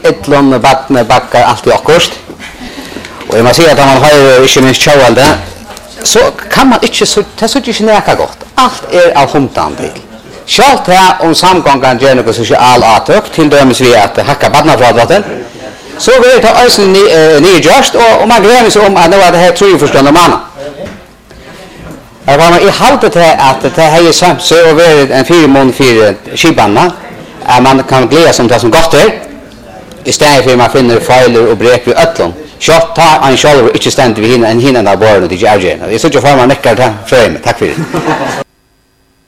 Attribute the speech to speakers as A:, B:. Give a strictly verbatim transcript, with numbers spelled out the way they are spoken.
A: ettlon, vattne, backar, allt i akkurst. Och jag måste säga att om man har inte minst tjauvalde, så kan man inte, så, det är inte näka gott. Allt är av humtan till. Självt här om samgången gör något social atök, till dömes vi att hacka badnafladvatten, så vill det ta oss ny just och, och man gläder sig om att det var det här trojförstånd om annan. Jag var i halvt det att det här är samt så över en fyra mån för skibanna, att man kan glädja sig om det som gott är, istället för att man finner fejler och brek vid ötlån. Självt tar han själv och inte ständigt vid hinna en hinna av båren och det är avgörande. Jag såg ju för man neckar det här fröjmet. Tack för det.